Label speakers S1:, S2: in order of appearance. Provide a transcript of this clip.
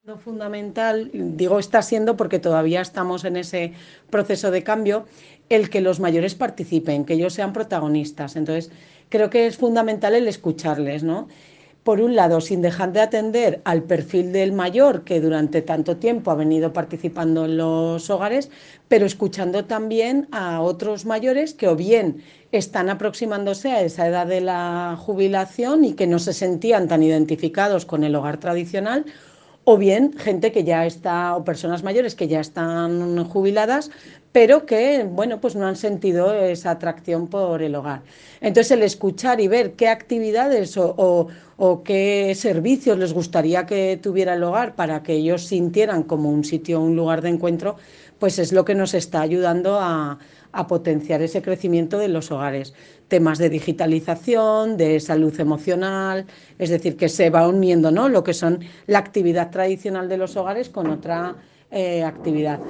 S1: Lo fundamental, digo está siendo porque todavía estamos en ese proceso de cambio, el que los mayores participen, que ellos sean protagonistas. Entonces, creo que es fundamental el escucharles, ¿no? Por un lado, sin dejar de atender al perfil del mayor que durante tanto tiempo ha venido participando en los hogares, pero escuchando también a otros mayores que o bien están aproximándose a esa edad de la jubilación y que no se sentían tan identificados con el hogar tradicional, o bien gente que ya está, o personas mayores que ya están jubiladas, pero que, bueno, pues no han sentido esa atracción por el hogar. Entonces, el escuchar y ver qué actividades o qué servicios les gustaría que tuviera el hogar para que ellos sintieran como un sitio, un lugar de encuentro, pues es lo que nos está ayudando a potenciar ese crecimiento de los hogares. Temas de digitalización, de salud emocional, es decir, que se va uniendo, ¿no?, lo que son la actividad tradicional de los hogares con otra actividad.